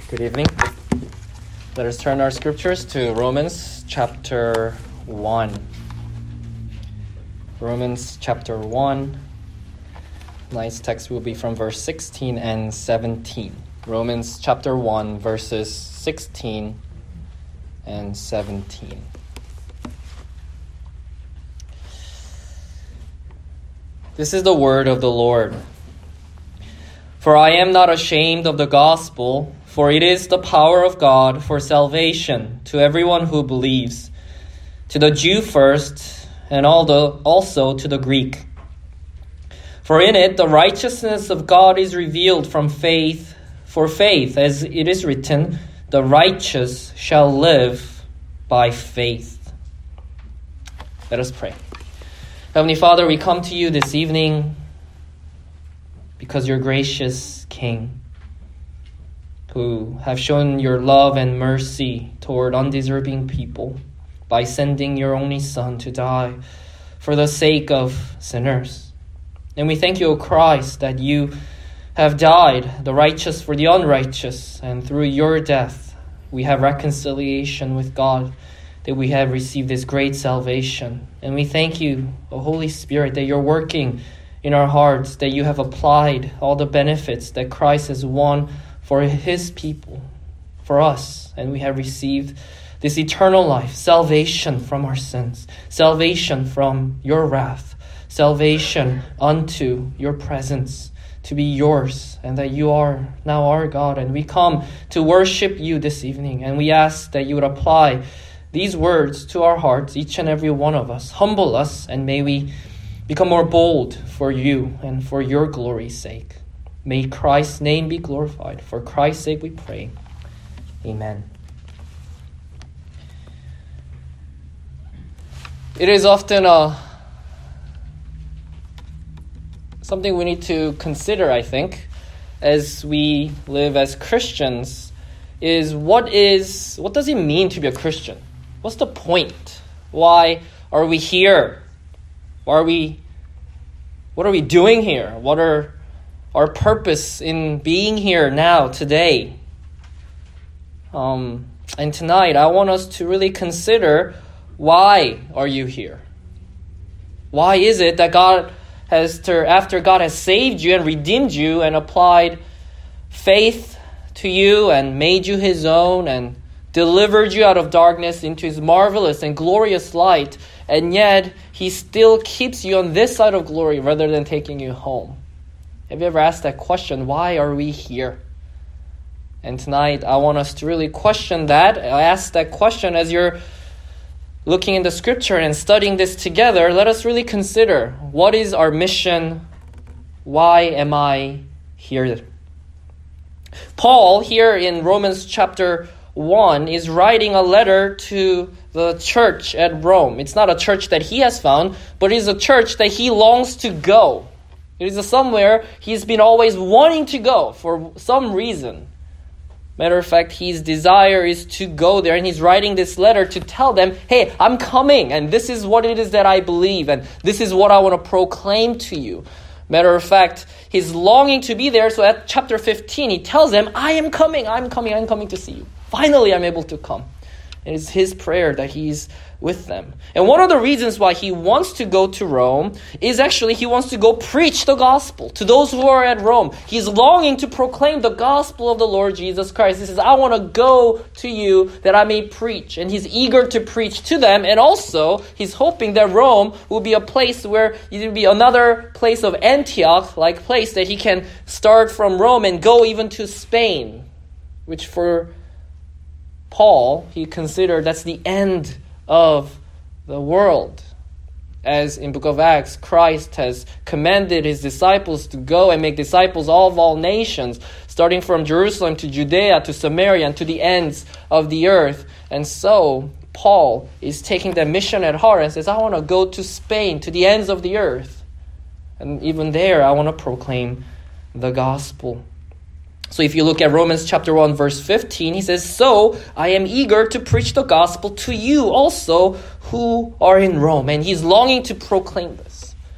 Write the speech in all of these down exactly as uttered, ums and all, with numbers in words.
Good evening. Let us turn our scriptures to Romans chapter one. Romans chapter one. Tonight's text will be from verse sixteen and seventeen. Romans chapter one, verses sixteen and seventeen. This is the word of the Lord. For I am not ashamed of the gospel, for it is the power of God for salvation to everyone who believes, to the Jew first, and also to the Greek. For in it the righteousness of God is revealed from faith for faith, as it is written, the righteous shall live by faith. Let us pray. Heavenly Father, we come to you this evening because you're gracious King, who have shown your love and mercy toward undeserving people by sending your only Son to die for the sake of sinners. And we thank you, O Christ, that you have died, the righteous for the unrighteous, and through your death we have reconciliation with God, that we have received this great salvation. And we thank you, O Holy Spirit, that you're working in our hearts, that you have applied all the benefits that Christ has won for his people, for us, and we have received this eternal life, salvation from our sins, salvation from your wrath, salvation unto your presence, to be yours, and that you are now our God. And we come to worship you this evening, and we ask that you would apply these words to our hearts, each and every one of us. Humble us, and may we become more bold for you and for your glory's sake. May Christ's name be glorified. For Christ's sake we pray. Amen. It is often uh, something we need to consider, I think, as we live as Christians, is what is what does it mean to be a Christian? What's the point? Why are we here? Why are we, what are we doing here? What are our purpose in being here now, today? Um, and tonight, I want us to really consider, why are you here? Why is it that God has, to, after God has saved you and redeemed you and applied faith to you and made you his own and delivered you out of darkness into his marvelous and glorious light, and yet he still keeps you on this side of glory rather than taking you home? Have you ever asked that question? Why are we here? And tonight I want us to really question that. I ask that question as you're looking in the scripture and studying this together. Let us really consider, what is our mission? Why am I here? Paul, here in Romans chapter one, is writing a letter to the church at Rome. It's not a church that he has found, but it is a church that he longs to go. It is somewhere he's been always wanting to go for some reason. Matter of fact, his desire is to go there, and he's writing this letter to tell them, hey, I'm coming, and this is what it is that I believe, and this is what I want to proclaim to you. Matter of fact, he's longing to be there, so at chapter fifteen, he tells them, I am coming, I'm coming, I'm coming to see you. Finally, I'm able to come. It is his prayer that he's with them. And one of the reasons why he wants to go to Rome is actually he wants to go preach the gospel to those who are at Rome. He's longing to proclaim the gospel of the Lord Jesus Christ. He says, I want to go to you that I may preach. And he's eager to preach to them. And also, he's hoping that Rome will be a place where it will be another place of Antioch-like place that he can start from Rome and go even to Spain, which for Paul, he considered that's the end of the world. As in Book of Acts, Christ has commanded his disciples to go and make disciples of all nations, starting from Jerusalem to Judea to Samaria and to the ends of the earth. And so Paul is taking that mission at heart and says, I want to go to Spain, to the ends of the earth. And even there, I want to proclaim the gospel. So if you look at Romans chapter one, verse fifteen, he says, so I am eager to preach the gospel to you also who are in Rome. And he's longing to proclaim this.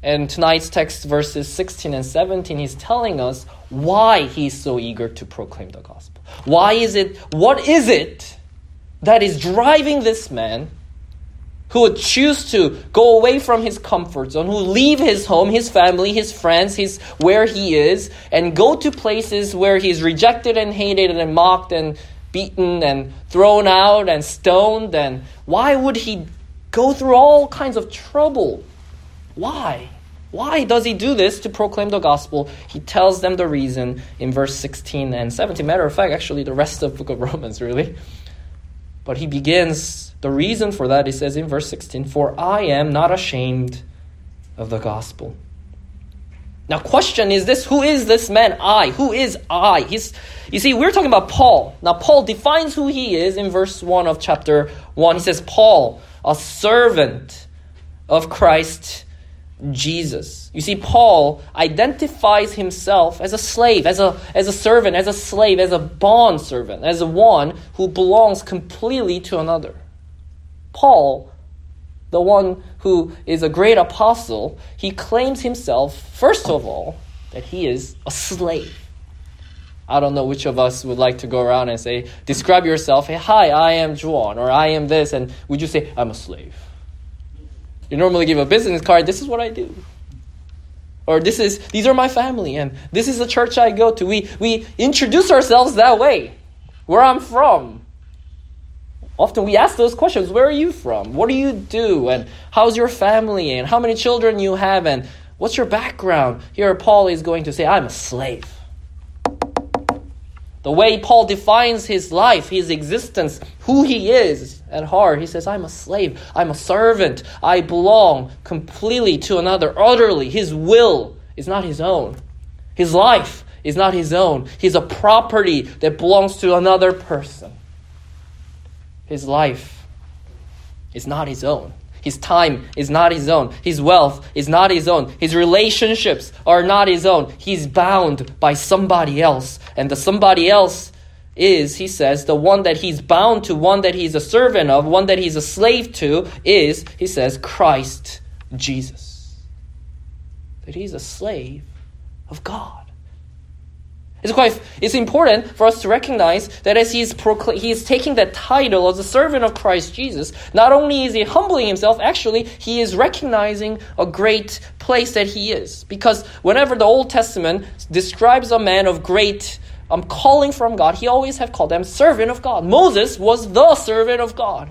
And tonight's text, verses sixteen and seventeen, he's telling us why he's so eager to proclaim the gospel. Why is it, what is it that is driving this man who would choose to go away from his comfort zone, who leave his home, his family, his friends, his where he is, and go to places where he's rejected and hated and mocked and beaten and thrown out and stoned? And why would he go through all kinds of trouble? Why? Why does he do this to proclaim the gospel? He tells them the reason in verse sixteen and seventeen. Matter of fact, actually the rest of the book of Romans, really. But he begins, the reason for that, he says in verse sixteen, "For I am not ashamed of the gospel." Now, question is this, who is this man I? Who is I? He's, you see, we're talking about Paul. Now, Paul defines who he is in verse one of chapter one. He says, Paul, a servant of Christ Jesus. You see, Paul identifies himself as a slave, as a as a servant, as a slave, as a bond servant, as a one who belongs completely to another. Paul, the one who is a great apostle, he claims himself, first of all, that he is a slave. I don't know which of us would like to go around and say, describe yourself, hey, hi, I am Juan, or I am this, and would you say, I'm a slave? You normally give a business card, this is what I do. Or this is these are my family, and this is the church I go to. We we introduce ourselves that way. Where I'm from. Often we ask those questions, where are you from? What do you do? And how's your family? And how many children you have? And what's your background? Here Paul is going to say, I'm a slave. The way Paul defines his life, his existence, who he is at heart, he says, I'm a slave, I'm a servant, I belong completely to another, utterly. His will is not his own. His life is not his own. He's a property that belongs to another person. His life is not his own. His time is not his own. His wealth is not his own. His relationships are not his own. He's bound by somebody else. And the somebody else is, he says, the one that he's bound to, one that he's a servant of, one that he's a slave to, is, he says, Christ Jesus. That he's a slave of God. It's quite. It's important for us to recognize that as he's procl- he is taking that title as a servant of Christ Jesus, not only is he humbling himself, actually he is recognizing a great place that he is. Because whenever the Old Testament describes a man of great um, calling from God, he always have called them servant of God. Moses was the servant of God.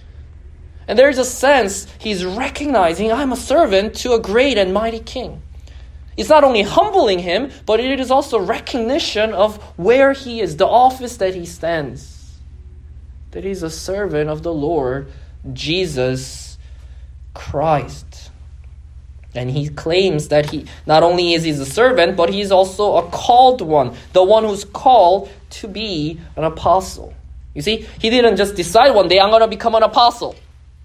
And there's a sense he's recognizing, I'm a servant to a great and mighty king. It's not only humbling him, but it is also recognition of where he is, the office that he stands. That he's a servant of the Lord Jesus Christ. And he claims that he not only is he a servant, but he's also a called one, the one who's called to be an apostle. You see, he didn't just decide one day, I'm going to become an apostle,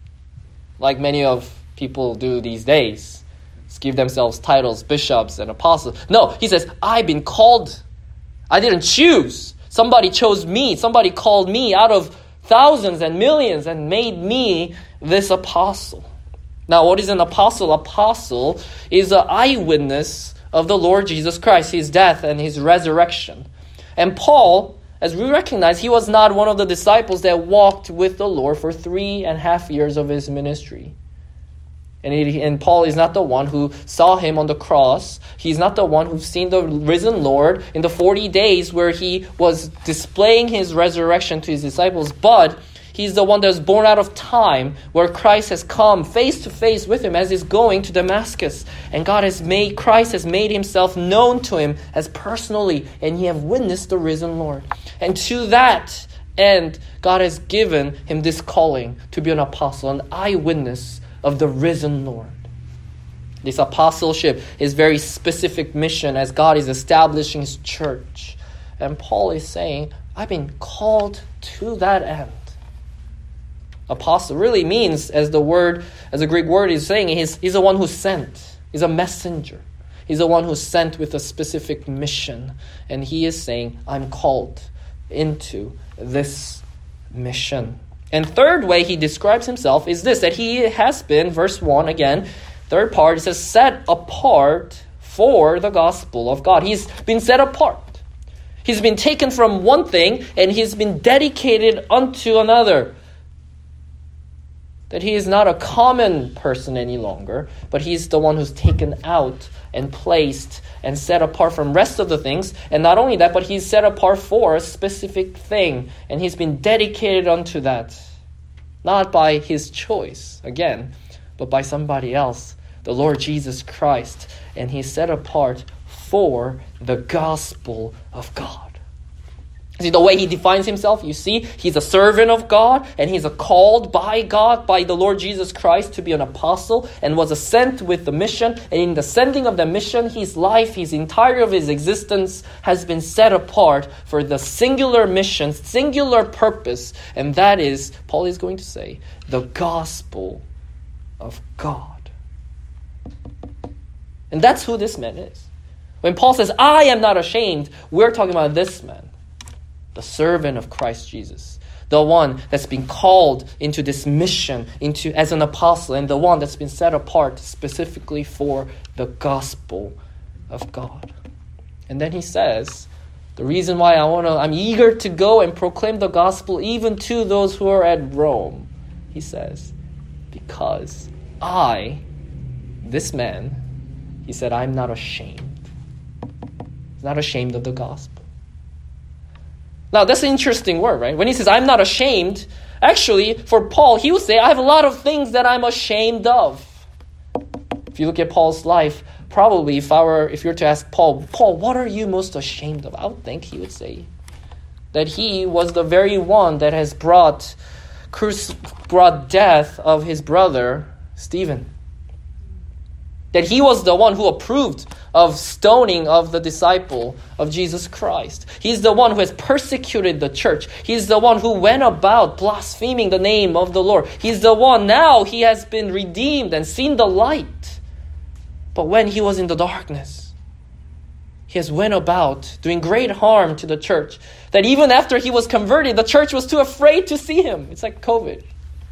like many of people do these days. Give themselves titles, bishops and apostles. No, he says, I've been called. I didn't choose. Somebody chose me. Somebody called me out of thousands and millions and made me this apostle. Now, what is an apostle? Apostle is an eyewitness of the Lord Jesus Christ, his death and his resurrection. And Paul, as we recognize, he was not one of the disciples that walked with the Lord for three and a half years of his ministry. And, he, and Paul is not the one who saw him on the cross. He's not the one who's seen the risen Lord in the forty days where he was displaying his resurrection to his disciples. But he's the one that was born out of time, where Christ has come face to face with him as he's going to Damascus. And God has made, Christ has made himself known to him as personally, and he have witnessed the risen Lord. And to that end, God has given him this calling to be an apostle, an eyewitness of the risen Lord. This apostleship is very specific mission as God is establishing his church. And Paul is saying, I've been called to that end. Apostle really means, as the word, as the Greek word is saying, he's, he's the one who's sent. He's a messenger. He's the one who's sent with a specific mission. And he is saying, I'm called into this mission. And third way he describes himself is this, that he has been, verse one again, third part, it says set apart for the gospel of God. He's been set apart. He's been taken from one thing and he's been dedicated unto another. That he is not a common person any longer, but he's the one who's taken out and placed and set apart from rest of the things. And not only that, but he's set apart for a specific thing. And he's been dedicated unto that. Not by his choice, again, but by somebody else, the Lord Jesus Christ. And he's set apart for the gospel of God. See, the way he defines himself, you see, he's a servant of God, and he's a called by God, by the Lord Jesus Christ, to be an apostle, and was sent with the mission. And in the sending of the mission, his life, his entire of his existence has been set apart for the singular mission, singular purpose, and that is, Paul is going to say, the gospel of God. And that's who this man is. When Paul says, I am not ashamed, we're talking about this man. The servant of Christ Jesus, the one that's been called into this mission into as an apostle, and the one that's been set apart specifically for the gospel of God. And then he says, the reason why I want to, I'm eager to go and proclaim the gospel even to those who are at Rome, he says, because I, this man, he said, I'm not ashamed. He's not ashamed of the gospel. Now, that's an interesting word, right? When he says, I'm not ashamed, actually, for Paul, he would say, I have a lot of things that I'm ashamed of. If you look at Paul's life, probably if I were, if you were to ask Paul, Paul, what are you most ashamed of? I would think he would say that he was the very one that has brought, brought death of his brother, Stephen. That he was the one who approved of stoning of the disciple of Jesus Christ. He's the one who has persecuted the church. He's the one who went about blaspheming the name of the Lord. He's the one now he has been redeemed and seen the light. But when he was in the darkness, he has went about doing great harm to the church. That even after he was converted, the church was too afraid to see him. It's like COVID.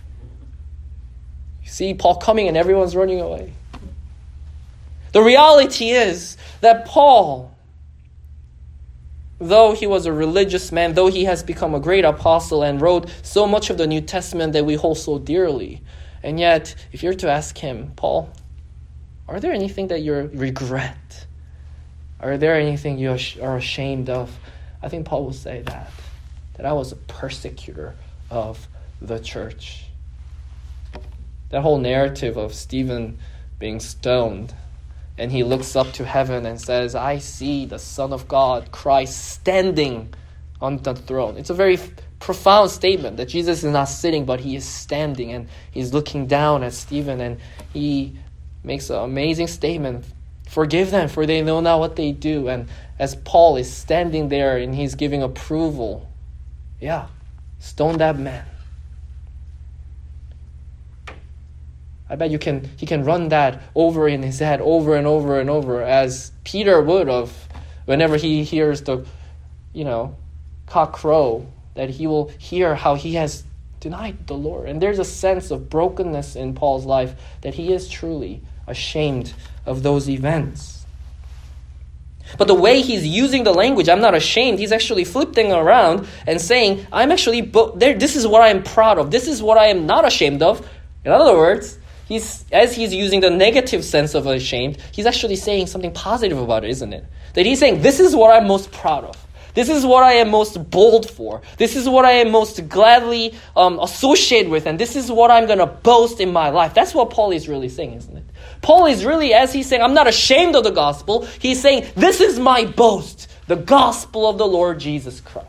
You see Paul coming and everyone's running away. The reality is that Paul, though he was a religious man, though he has become a great apostle and wrote so much of the New Testament that we hold so dearly, and yet, if you're to ask him, Paul, are there anything that you regret? Are there anything you are ashamed of? I think Paul will say that, that I was a persecutor of the church. That whole narrative of Stephen being stoned, and he looks up to heaven and says, I see the Son of God, Christ, standing on the throne. It's a very f- profound statement that Jesus is not sitting, but he is standing, and he's looking down at Stephen, and he makes an amazing statement. Forgive them, for they know not what they do. And as Paul is standing there and he's giving approval, yeah, stone that man. I bet you can he can run that over in his head over and over and over, as Peter would have whenever he hears the, you know, cock crow, that he will hear how he has denied the Lord. And there's a sense of brokenness in Paul's life that he is truly ashamed of those events. But the way he's using the language, I'm not ashamed, he's actually flipping around and saying, I'm actually, bo- there. this is what I'm proud of. This is what I am not ashamed of. In other words, He's, as he's using the negative sense of ashamed, he's actually saying something positive about it, isn't it? That he's saying, this is what I'm most proud of. This is what I am most bold for. This is what I am most gladly um, associated with. And this is what I'm going to boast in my life. That's what Paul is really saying, isn't it? Paul is really, as he's saying, I'm not ashamed of the gospel. He's saying, this is my boast, the gospel of the Lord Jesus Christ.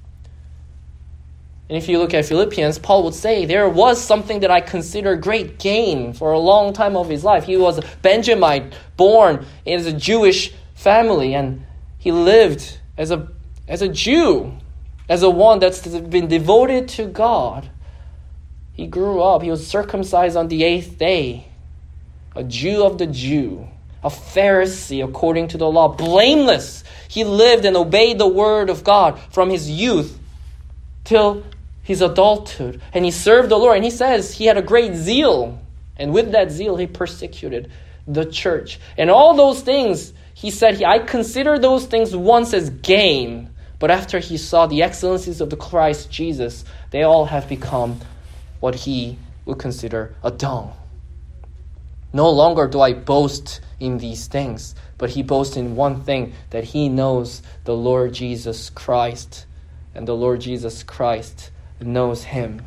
And if you look at Philippians, Paul would say, there was something that I consider great gain for a long time of his life. He was a Benjamite, born in a Jewish family, and he lived as a, as a Jew, as a one that's been devoted to God. He grew up, he was circumcised on the eighth day, a Jew of the Jew, a Pharisee according to the law, blameless. He lived and obeyed the word of God from his youth till his adulthood, and he served the Lord. And he says he had a great zeal And with that zeal, he persecuted the church. And all those things, he said, I consider those things once as gain. But after he saw the excellencies of the Christ Jesus, they all have become what he would consider a dung. No longer do I boast in these things, but he boasts in one thing, that he knows the Lord Jesus Christ, and the Lord Jesus Christ knows him.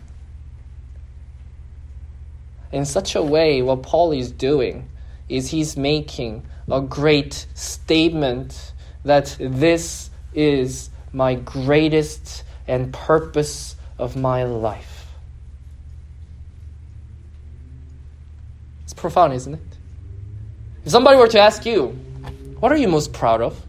In such a way, what Paul is doing is he's making a great statement that this is my greatest and purpose of my life. It's profound, isn't it? If somebody were to ask you, what are you most proud of?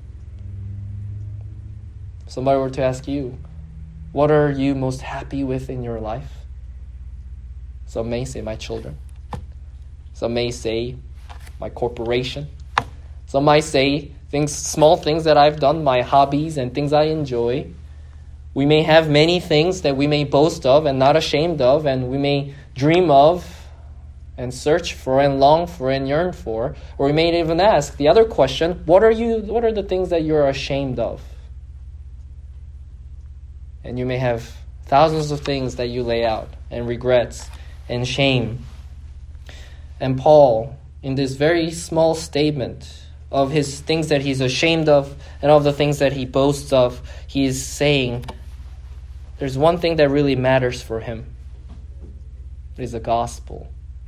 If somebody were to ask you, what are you most happy with in your life? Some may say my children. Some may say my corporation. Some might say things, small things that I've done, my hobbies and things I enjoy. We may have many things that we may boast of and not ashamed of, and we may dream of and search for and long for and yearn for. Or we may even ask the other question, what are you? What are the things that you're ashamed of? And you may have thousands of things that you lay out, and regrets and shame. And Paul, in this very small statement of his things that he's ashamed of and of the things that he boasts of, he is saying there's one thing that really matters for him. It is the gospel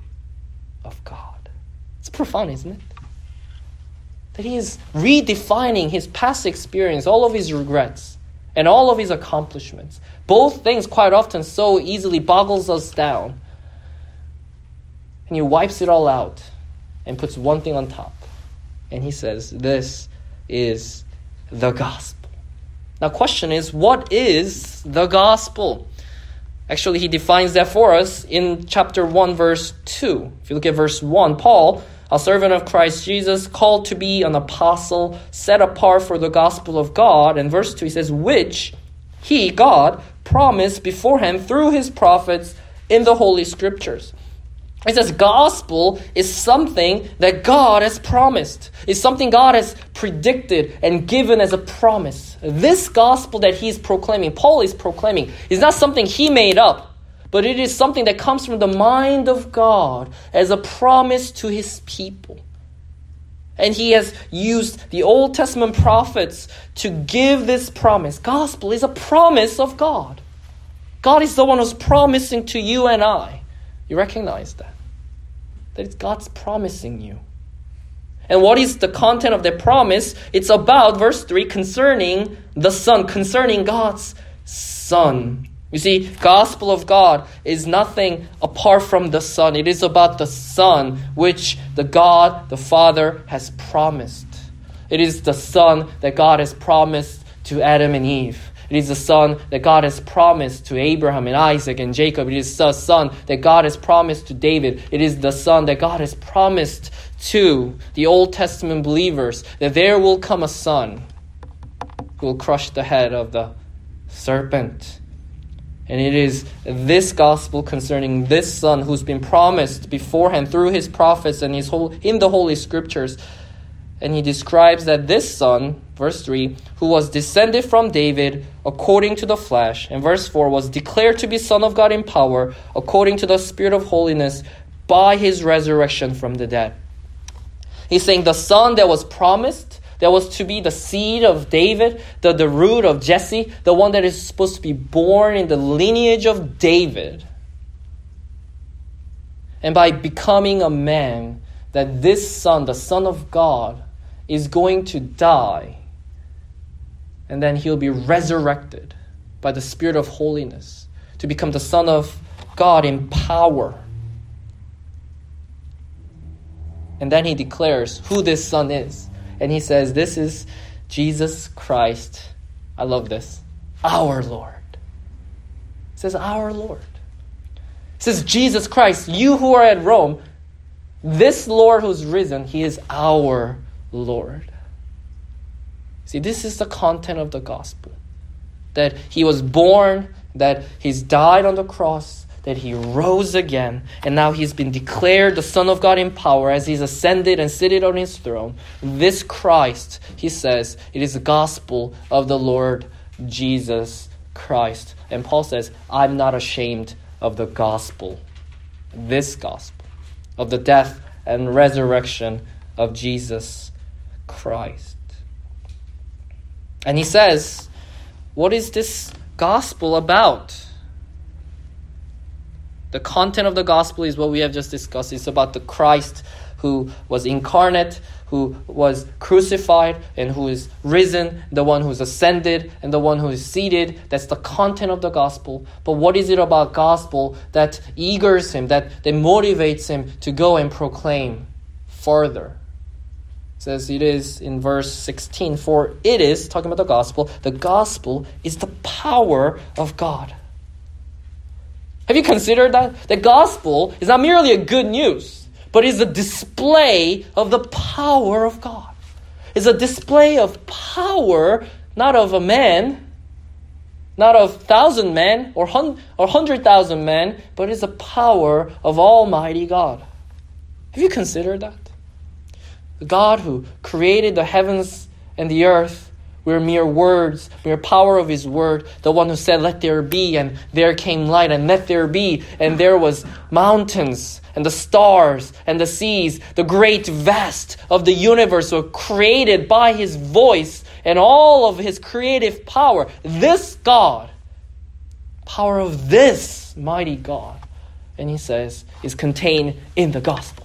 of God. It's profound, isn't it? That he is redefining his past experience, all of his regrets, and all of his accomplishments. Both things quite often so easily boggles us down. And he wipes it all out and puts one thing on top. And he says, this is the gospel. Now, question is, what is the gospel? Actually, he defines that for us in chapter one, verse two. If you look at verse one, Paul, a servant of Christ Jesus, called to be an apostle, set apart for the gospel of God. And verse two, he says, which he, God, promised beforehand through his prophets in the Holy Scriptures. It says gospel is something that God has promised. It's something God has predicted and given as a promise. This gospel that he's proclaiming, Paul is proclaiming, is not something he made up, but it is something that comes from the mind of God as a promise to his people. And he has used the Old Testament prophets to give this promise. Gospel is a promise of God. God is the one who's promising to you and I. You recognize that? That it's God's promising you. And what is the content of that promise? It's about, verse three, concerning the Son, concerning God's Son. You see, gospel of God is nothing apart from the Son. It is about the Son, which the God, the Father, has promised. It is the Son that God has promised to Adam and Eve. It is the Son that God has promised to Abraham and Isaac and Jacob. It is the Son that God has promised to David. It is the Son that God has promised to the Old Testament believers, that there will come a Son who will crush the head of the serpent. And it is this gospel concerning this Son who's been promised beforehand through his prophets and his whole, in the Holy Scriptures. And he describes that this Son, verse three, who was descended from David according to the flesh, and verse four, was declared to be Son of God in power according to the Spirit of holiness by his resurrection from the dead. He's saying the Son that was promised, that was to be the seed of David, the, the root of Jesse, the one that is supposed to be born in the lineage of David. And by becoming a man, that this Son, the Son of God, is going to die. And then he'll be resurrected by the Spirit of holiness to become the Son of God in power. And then he declares who this Son is. And he says, this is Jesus Christ. I love this. Our Lord. It says, our Lord. It says, Jesus Christ, you who are at Rome, this Lord who's risen, he is our Lord. See, this is the content of the gospel. That he was born, that he's died on the cross that he rose again, and now he's been declared the Son of God in power as he's ascended and seated on his throne. This Christ, he says, it is the gospel of the Lord Jesus Christ. And Paul says, I'm not ashamed of the gospel, this gospel, of the death and resurrection of Jesus Christ. And he says, what is this gospel about? The content of the gospel is what we have just discussed. It's about the Christ who was incarnate, who was crucified, and who is risen, the one who's ascended, and the one who is seated. That's the content of the gospel. But what is it about gospel that eagers him, that, that motivates him to go and proclaim further? It says it is in verse sixteen, for it is, talking about the gospel, the gospel is the power of God. Have you considered that? The gospel is not merely a good news, but is a display of the power of God. It's a display of power, not of a man, not of thousand men or hun- or hundred thousand men, but it's the power of Almighty God. Have you considered that? The God who created the heavens and the earth were mere words, mere power of his word. The one who said, let there be, and there came light, and let there be, and there was mountains, and the stars, and the seas. The great vast of the universe were created by his voice and all of his creative power. This God, power of this mighty God, and he says, is contained in the gospel.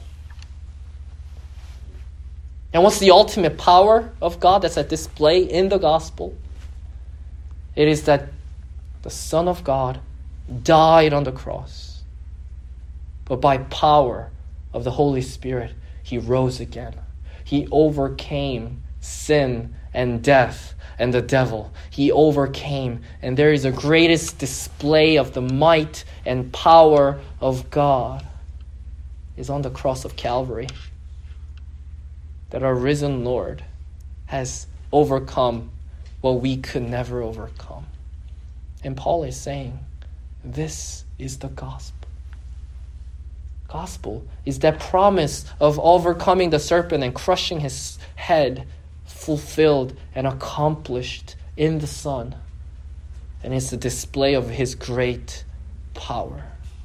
And what's the ultimate power of God that's at display in the gospel? It is that the Son of God died on the cross, but by power of the Holy Spirit, he rose again. He overcame sin and death and the devil. He overcame, and there is a greatest display of the might and power of God is on the cross of Calvary. That our risen Lord has overcome what we could never overcome. And Paul is saying, this is the gospel. Gospel is that promise of overcoming the serpent and crushing his head, fulfilled and accomplished in the Son. And it's the display of his great power.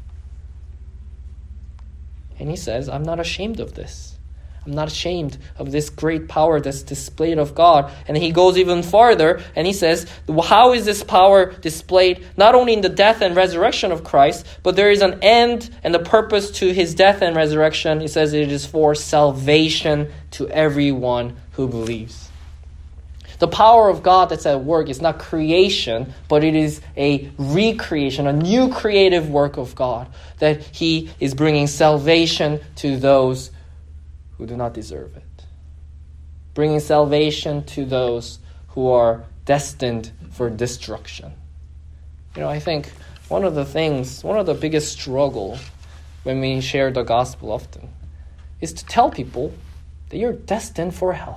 And he says, I'm not ashamed of this. I'm not ashamed of this great power that's displayed of God. And he goes even farther and he says, how is this power displayed not only in the death and resurrection of Christ, but there is an end and a purpose to his death and resurrection. He says it is for salvation to everyone who believes. The power of God that's at work is not creation, but it is a recreation, a new creative work of God, that he is bringing salvation to those who do not deserve it. Bringing salvation to those who are destined for destruction. You know, I think one of the things, one of the biggest struggle when we share the gospel often is to tell people that you're destined for hell.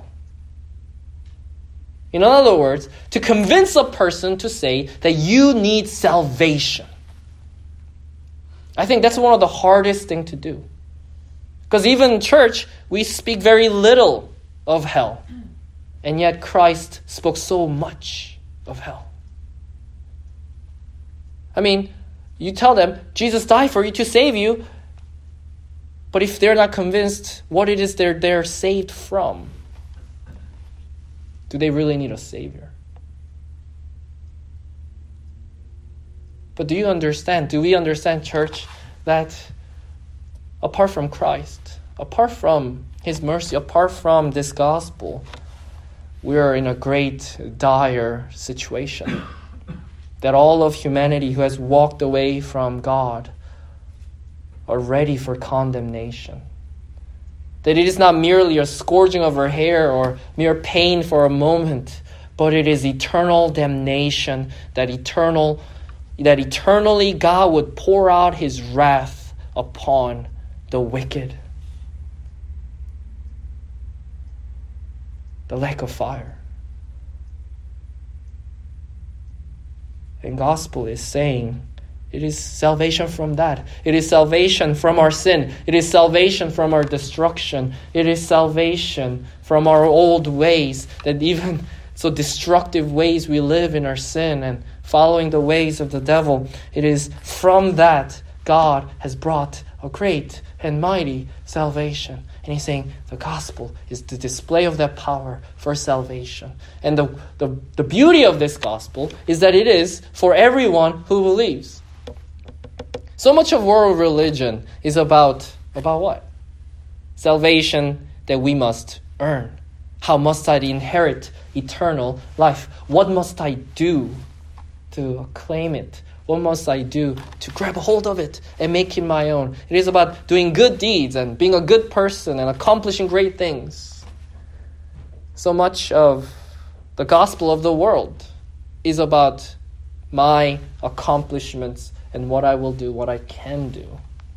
In other words, to convince a person to say that you need salvation. I think that's one of the hardest things to do. Because even in church, we speak very little of hell. And yet Christ spoke so much of hell. I mean, you tell them, Jesus died for you to save you. But if they're not convinced what it is they're, they're saved from, do they really need a Savior? But do you understand, do we understand, church, that apart from Christ, apart from his mercy, apart from this gospel, we are in a great, dire situation. That all of humanity who has walked away from God are ready for condemnation. That it is not merely a scourging of her hair or mere pain for a moment, but it is eternal damnation, that eternal, that eternally God would pour out his wrath upon the wicked. The lake of fire. And gospel is saying It is salvation from that. It is salvation from our sin. It is salvation from our destruction. It is salvation from our old ways, that even so destructive ways we live in our sin and following the ways of the devil. It is from that God has brought a great and mighty salvation. And he's saying the gospel is the display of that power for salvation. And the, the, the beauty of this gospel is that it is for everyone who believes. So much of world religion is about, about what? Salvation that we must earn. How must I inherit eternal life? What must I do to claim it? What must I do to grab a hold of it and make it my own? It is about doing good deeds and being a good person and accomplishing great things. So much of the gospel of the world is about my accomplishments and what I will do, what I can do.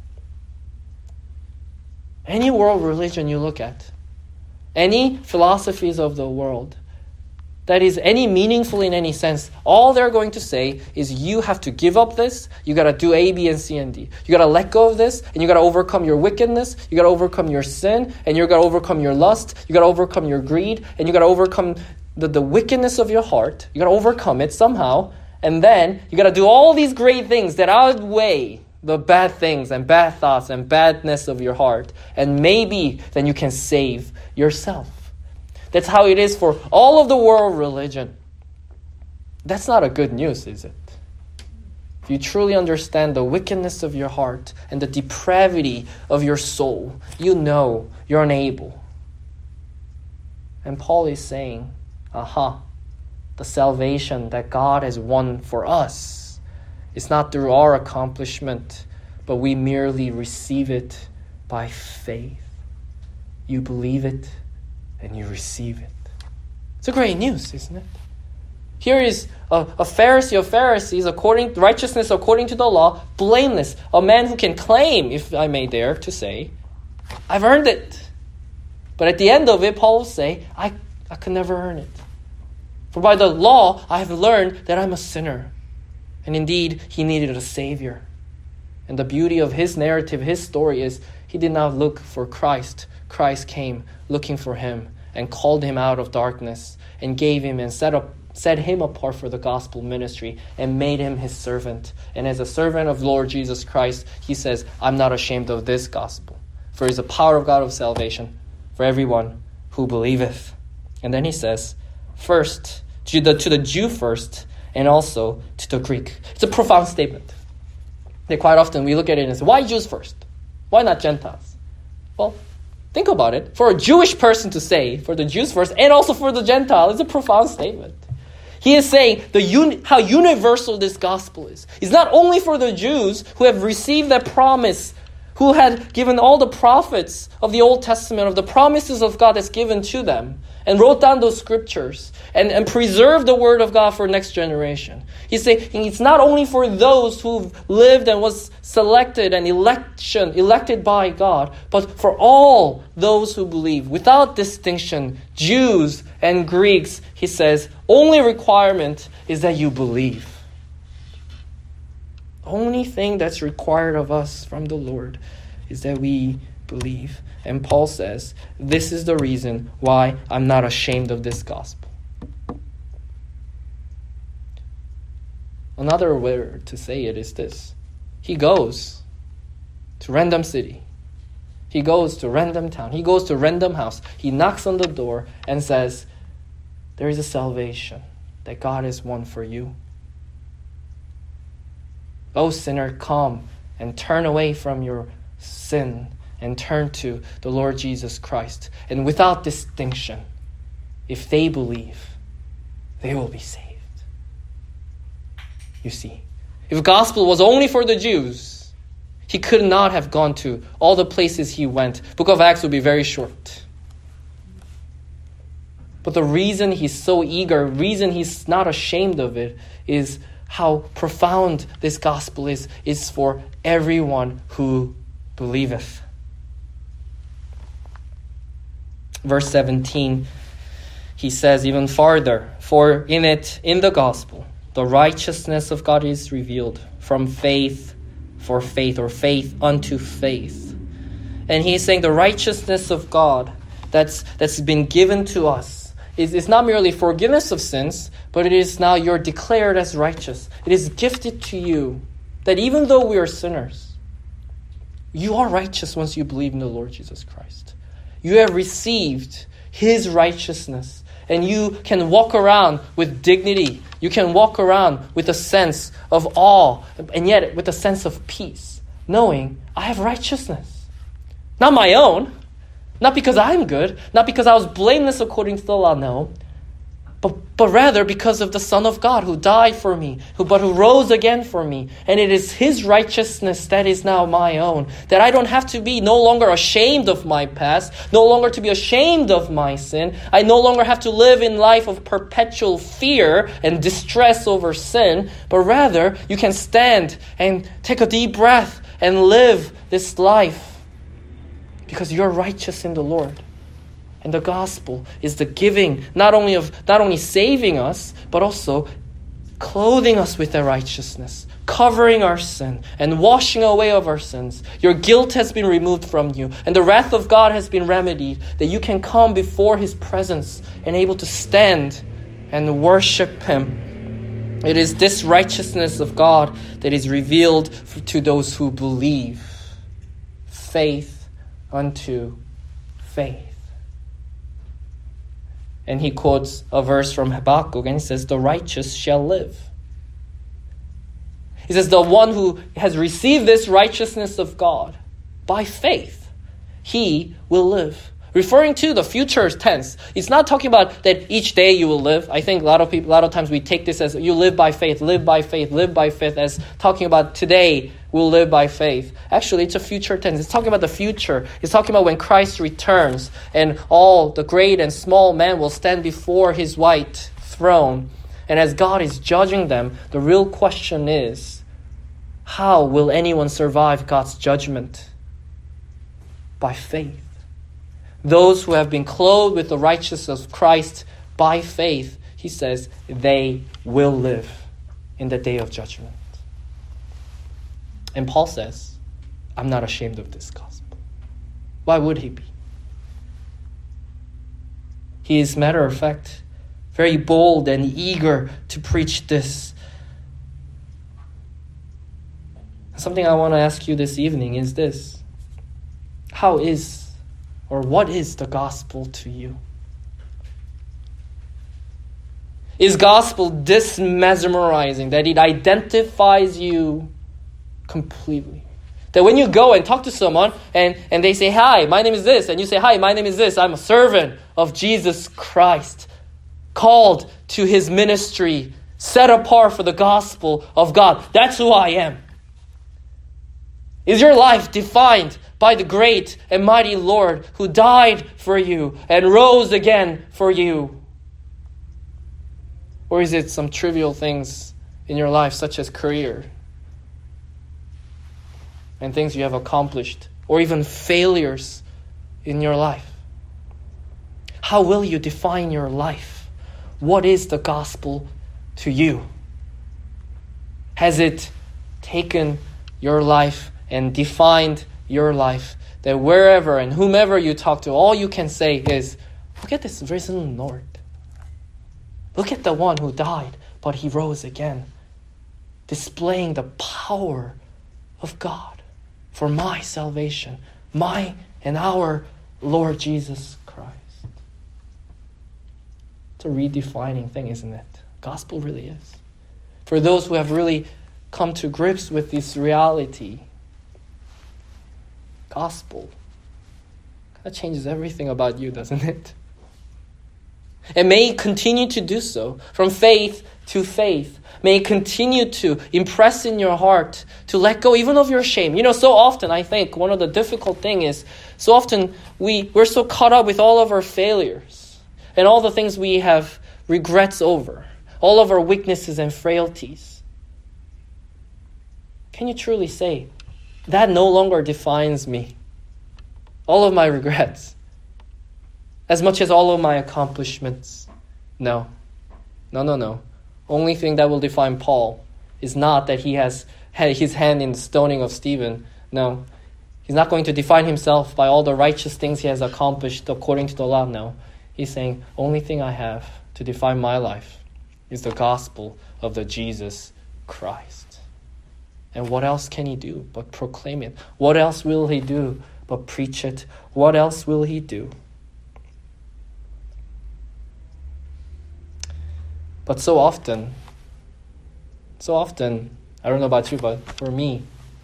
Any world religion you look at, any philosophies of the world, that is any meaningful in any sense, all they're going to say is you have to give up this, you got to do A, B, and C, and D. You got to let go of this, and you got to overcome your wickedness, you got to overcome your sin, and you got to overcome your lust, you got to overcome your greed, and you got to overcome the, the wickedness of your heart. You got to overcome it somehow, and then you got to do all these great things that outweigh the bad things and bad thoughts and badness of your heart, and maybe then you can save yourself. That's how it is for all of the world religion. That's not a good news, is it? If you truly understand the wickedness of your heart and the depravity of your soul, you know you're unable. And Paul is saying, aha, the salvation that God has won for us is not through our accomplishment, but we merely receive it by faith. You believe it, and you receive it. It's a great news, isn't it? Here is a, a Pharisee of Pharisees, according righteousness according to the law, blameless, a man who can claim, if I may dare to say, I've earned it. But at the end of it, Paul will say, I, I could never earn it. For by the law, I have learned that I'm a sinner. And indeed, he needed a Savior. And the beauty of his narrative, his story is, he did not look for Christ. Christ came looking for him and called him out of darkness and gave him and set up set him apart for the gospel ministry and made him his servant. And as a servant of Lord Jesus Christ, he says, I'm not ashamed of this gospel, for it is the power of God of salvation for everyone who believeth. And then he says, first, to the, to the Jew first, and also to the Greek. It's a profound statement. That quite often we look at it and say, why Jews first? Why not Gentiles? Well, think about it. For a Jewish person to say, for the Jews first, and also for the Gentile, it's a profound statement. He is saying the uni- how universal this gospel is. It's not only for the Jews who have received that promise, who had given all the prophets of the Old Testament, of the promises of God that's given to them, and wrote down those scriptures, and, and preserved the word of God for next generation. He's saying it's not only for those who've lived and was selected and election elected by God, but for all those who believe, without distinction, Jews and Greeks. He says, only requirement is that you believe. The only thing that's required of us from the Lord is that we believe. And Paul says, this is the reason why I'm not ashamed of this gospel. Another way to say it is this. He goes to random city. He goes to random town. He goes to random house. He knocks on the door and says, there is a salvation that God has won for you. O sinner, come and turn away from your sin and turn to the Lord Jesus Christ. And without distinction, if they believe, they will be saved. You see, if the gospel was only for the Jews, he could not have gone to all the places he went. Book of Acts would be very short. But the reason he's so eager, reason he's not ashamed of it, is how profound this gospel is, is for everyone who believeth. Verse seventeen, he says even farther, for in it, in the gospel, the righteousness of God is revealed from faith for faith, or faith unto faith. And he's saying the righteousness of God that's that's been given to us is, is not merely forgiveness of sins, but it is now you're declared as righteous. It is gifted to you that even though we are sinners, you are righteous once you believe in the Lord Jesus Christ. You have received his righteousness, and you can walk around with dignity. You can walk around with a sense of awe, and yet with a sense of peace, knowing I have righteousness. Not my own, not because I'm good, not because I was blameless according to the law, no, but, but rather because of the Son of God who died for me, who but who rose again for me. And it is his righteousness that is now my own, that I don't have to be no longer ashamed of my past, no longer to be ashamed of my sin. I no longer have to live in life of perpetual fear and distress over sin, but rather you can stand and take a deep breath and live this life because you're righteous in the Lord. And the gospel is the giving, not only of not only saving us, but also clothing us with their righteousness, covering our sin, and washing away of our sins. Your guilt has been removed from you, and the wrath of God has been remedied, that you can come before his presence and able to stand and worship him. It is this righteousness of God that is revealed to those who believe. Faith unto faith. And he quotes a verse from Habakkuk, and he says, the righteous shall live. He says, the one who has received this righteousness of God by faith, he will live. Referring to the future tense. It's not talking about that each day you will live. I think a lot of people, a lot of times we take this as you live by faith, live by faith, live by faith, as talking about today we'll live by faith. Actually, it's a future tense. It's talking about the future. It's talking about when Christ returns and all the great and small men will stand before his white throne. And as God is judging them, the real question is, how will anyone survive God's judgment? By faith. Those who have been clothed with the righteousness of Christ by faith, he says, they will live in the day of judgment. And Paul says, I'm not ashamed of this gospel. Why would he be? He is, matter of fact, very bold and eager to preach this. Something I want to ask you this evening is this. How is Or what is the gospel to you? Is gospel this mesmerizing that it identifies you completely? That when you go and talk to someone and, and they say, hi, my name is this, and you say, hi, my name is this, I'm a servant of Jesus Christ, called to his ministry, set apart for the gospel of God. That's who I am. Is your life defined by the great and mighty Lord who died for you and rose again for you? Or is it some trivial things in your life, such as career and things you have accomplished, or even failures in your life? How will you define your life? What is the gospel to you? Has it taken your life and defined your life, that wherever and whomever you talk to, all you can say is, look at this risen Lord. Look at the one who died, but he rose again, displaying the power of God for my salvation, my and our Lord Jesus Christ. It's a redefining thing, isn't it? Gospel really is. For those who have really come to grips with this reality, gospel kind of changes everything about you, doesn't it? And may it continue to do so from faith to faith. May it continue to impress in your heart to let go even of your shame. You know, so often I think one of the difficult things is so often we, we're so caught up with all of our failures and all the things we have regrets over, all of our weaknesses and frailties. Can you truly say, that no longer defines me? All of my regrets, as much as all of my accomplishments? No. No, no, no. Only thing that will define Paul is not that he has had his hand in the stoning of Stephen. No. He's not going to define himself by all the righteous things he has accomplished according to the law. No. He's saying, only thing I have to define my life is the gospel of the Jesus Christ. And what else can he do but proclaim it? What else will he do but preach it? What else will he do? But so often, so often, I don't know about you, but for me,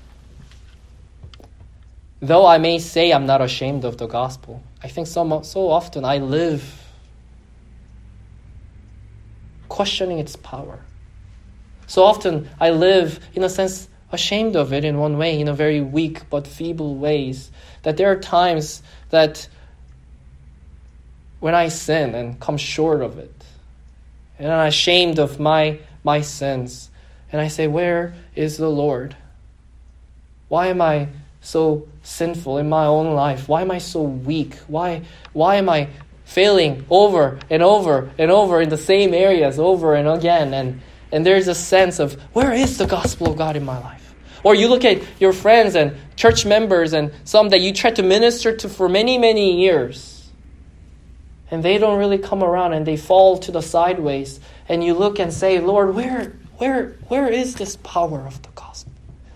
though I may say I'm not ashamed of the gospel, I think so, so often I live questioning its power. So often I live, in a sense, ashamed of it in one way, in a very weak but feeble ways. That there are times that when I sin and come short of it, and I'm ashamed of my, my sins, and I say, where is the Lord? Why am I so sinful in my own life? Why am I so weak? Why, why am I failing over and over and over in the same areas over and again? And, and there's a sense of, where is the gospel of God in my life? Or you look at your friends and church members and some that you try to minister to for many, many years, and they don't really come around and they fall to the sideways. And you look and say, Lord, where, where, where is this power of the gospel?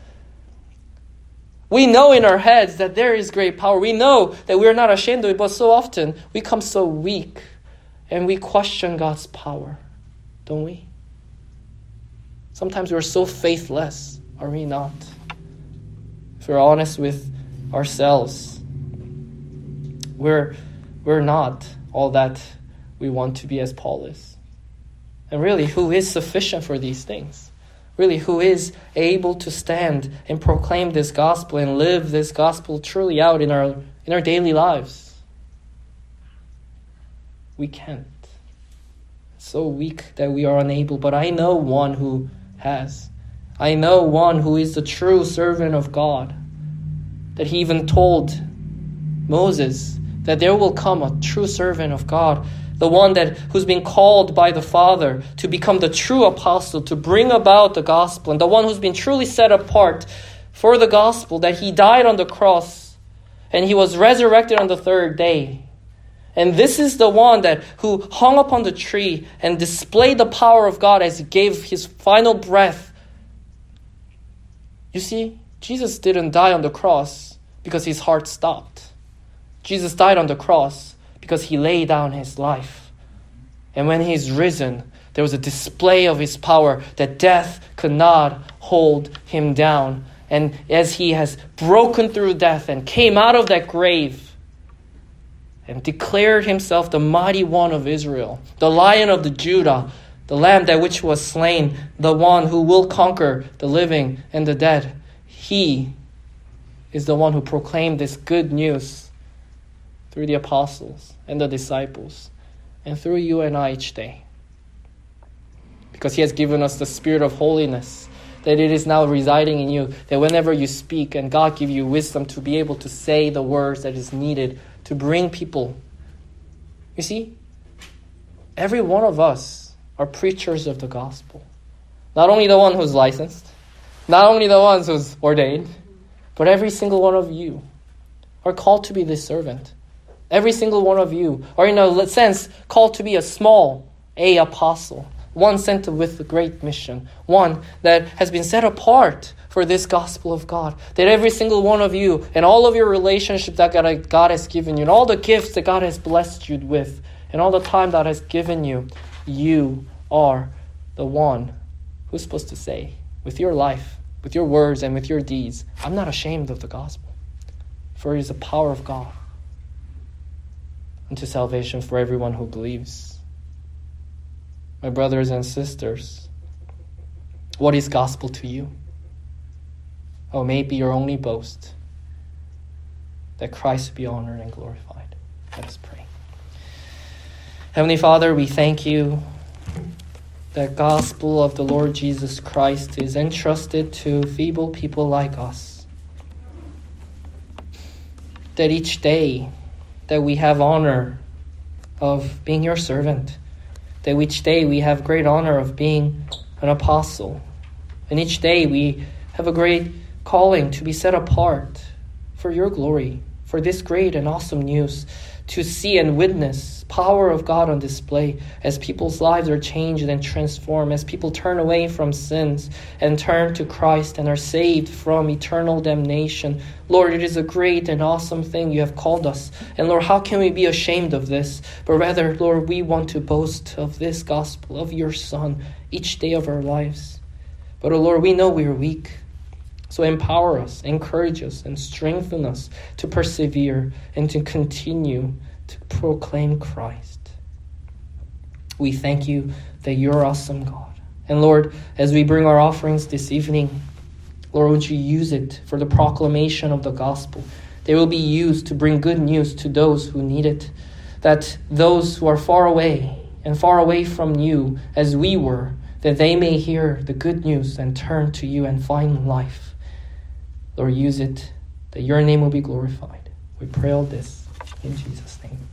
We know in our heads that there is great power. We know that we are not ashamed of it, but so often we come so weak and we question God's power, don't we? Sometimes we're so faithless, are we not? If we're honest with ourselves, we're, we're not all that we want to be as Paul is. And really, who is sufficient for these things? Really, who is able to stand and proclaim this gospel and live this gospel truly out in our in our daily lives? We can't. So weak that we are unable, but I know one who has. I know one who is the true servant of God. That he even told Moses that there will come a true servant of God, the one that who's been called by the Father to become the true apostle, to bring about the gospel, and the one who's been truly set apart for the gospel, that he died on the cross and he was resurrected on the third day. And this is the one that who hung upon the tree and displayed the power of God as he gave his final breath. You see, Jesus didn't die on the cross because his heart stopped. Jesus died on the cross because he laid down his life. And when he's risen, there was a display of his power that death could not hold him down. And as he has broken through death and came out of that grave and declared himself the mighty one of Israel, the Lion of the Judah, the Lamb that which was slain, the one who will conquer the living and the dead, he is the one who proclaimed this good news through the apostles and the disciples, and through you and I each day. Because he has given us the spirit of holiness, that it is now residing in you, that whenever you speak, and God give you wisdom to be able to say the words that is needed to bring people. You see, every one of us are preachers of the gospel. Not only the one who's licensed, not only the ones who's ordained, but every single one of you are called to be this servant. Every single one of you are, in a sense, called to be a small A apostle, one sent with a great mission, one that has been set apart for this gospel of God. That every single one of you and all of your relationships that God, God has given you, and all the gifts that God has blessed you with, and all the time that has given you, you are the one who's supposed to say, with your life, with your words, and with your deeds, I'm not ashamed of the gospel, for it is the power of God unto salvation for everyone who believes. My brothers and sisters, what is gospel to you? Oh, may it be your only boast, that Christ be honored and glorified. Let us pray. Heavenly Father, we thank you that gospel of the Lord Jesus Christ is entrusted to feeble people like us. That each day that we have honor of being your servant, that each day we have great honor of being an apostle, and each day we have a great calling to be set apart for your glory, for this great and awesome news, to see and witness power of God on display as people's lives are changed and transformed, as people turn away from sins and turn to Christ and are saved from eternal damnation. Lord, it is a great and awesome thing you have called us. And Lord, how can we be ashamed of this? But rather, Lord, we want to boast of this gospel, of your Son, each day of our lives. But, oh Lord, we know we are weak. So empower us, encourage us, and strengthen us to persevere and to continue to proclaim Christ. We thank you that you're awesome, God. And Lord, as we bring our offerings this evening, Lord, would you use it for the proclamation of the gospel? They will be used to bring good news to those who need it, that those who are far away and far away from you, as we were, that they may hear the good news and turn to you and find life. Lord, use it that your name will be glorified. We pray all this in Jesus' name.